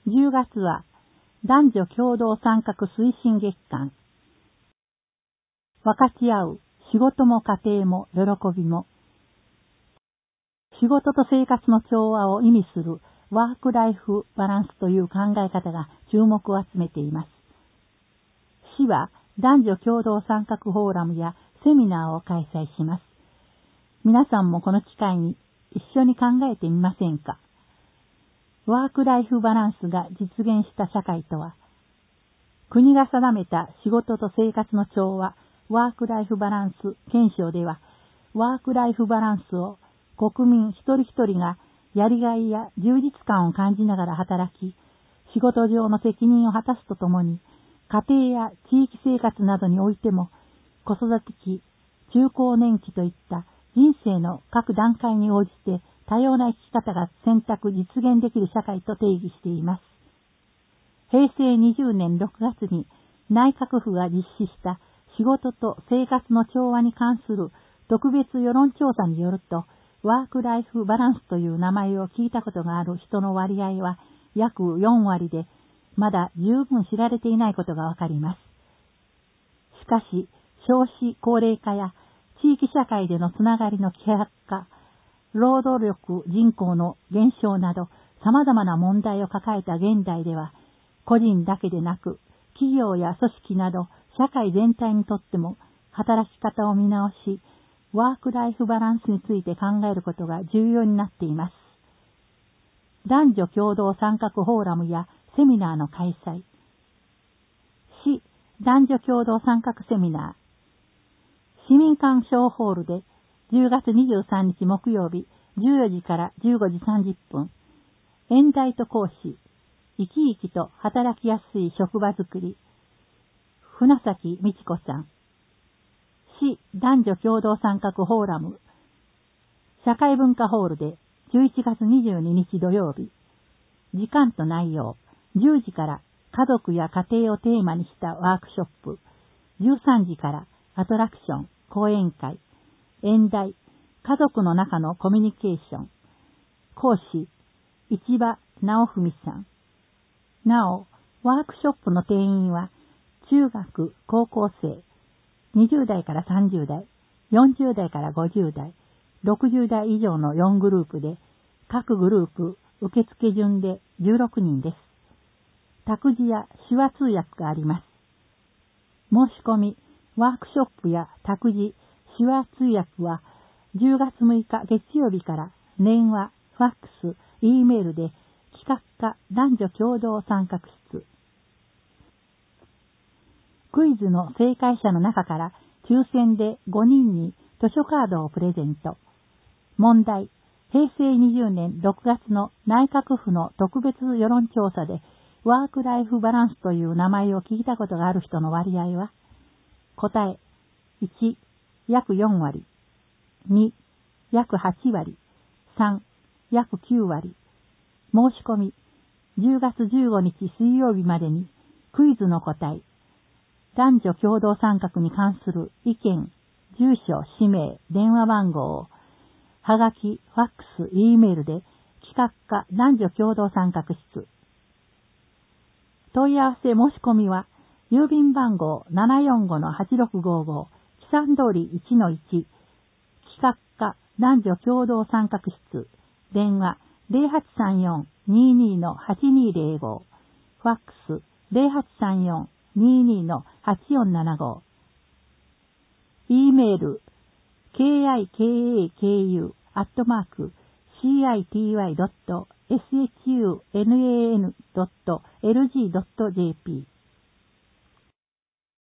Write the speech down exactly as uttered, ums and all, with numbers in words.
じゅうがつは男女共同参画推進月間。分かち合う仕事も家庭も喜びも。仕事と生活の調和を意味するワークライフバランスという考え方が注目を集めています。市は男女共同参画フォーラムやセミナーを開催します。皆さんもこの機会に一緒に考えてみませんか。ワークライフバランスが実現した社会とは、国が定めた仕事と生活の調和、ワークライフバランス検証では、ワークライフバランスを国民一人一人がやりがいや充実感を感じながら働き、仕事上の責任を果たすとともに、家庭や地域生活などにおいても、子育て期、中高年期といった人生の各段階に応じて多様な生き方が選択実現できる社会と定義しています。へいせいにじゅうねんろくがつに内閣府が実施した仕事と生活の調和に関する特別世論調査によると、ワークライフバランスという名前を聞いたことがある人の割合は約よんわりで、まだ十分知られていないことがわかります。しかし、少子高齢化や地域社会でのつながりの希薄化、労働力人口の減少など様々な問題を抱えた現代では、個人だけでなく企業や組織など社会全体にとっても働き方を見直し、ワークライフバランスについて考えることが重要になっています。男女共同参画フォーラムやセミナーの開催。市男女共同参画セミナー。市民館小ホールでじゅうがつにじゅうさんにち木曜日じゅうよじからじゅうごじさんじゅっぷん。演題と講師。生き生きと働きやすい職場づくり。船崎美智子さん。市男女共同参画フォーラム。社会文化ホールでじゅういちがつにじゅうににち土曜日。時間と内容。じゅうじから家族や家庭をテーマにしたワークショップ。じゅうさんじからアトラクション、講演会。演題。家族の中のコミュニケーション。講師。市場直文さん。なお、ワークショップの定員は、中学、高校生、にじゅうだいからさんじゅうだい、よんじゅうだいからごじゅうだい、ろくじゅうだい以上のよんグループで、各グループ受付順でじゅうろくにんです。託児や手話通訳があります。申し込み、ワークショップや託児、手話通訳は、じゅうがつむいか月曜日から電話、ファックス、Eメールで企画課男女共同参画室。クイズの正解者の中から抽選でごにんに図書カードをプレゼント。問題、へいせいにじゅうねんろくがつの内閣府の特別世論調査でワークライフバランスという名前を聞いたことがある人の割合は、答え、いち、約よんわり、に、約はちわり、さん、約きゅうわり。申し込み、じゅうがつじゅうごにち水曜日までにクイズの答え、男女共同参画に関する意見、住所、氏名、電話番号を、はがき、ファックス、Eメールで企画課男女共同参画室。問い合わせ申し込みは、郵便番号 ななよんごのはちろくごご、木山通り いちのいち、企画課男女共同参画室、電話ゼロはちさんよん にーにーのはちにーゼロご、ファックスゼロはちさんよん にーにーのはちよんななご、Eメール ケーアイケーエーケーユー アットマーク シーアイティーワイ ドット エスエイチユーエヌエーエヌ ドット エルジー ドット ジェーピー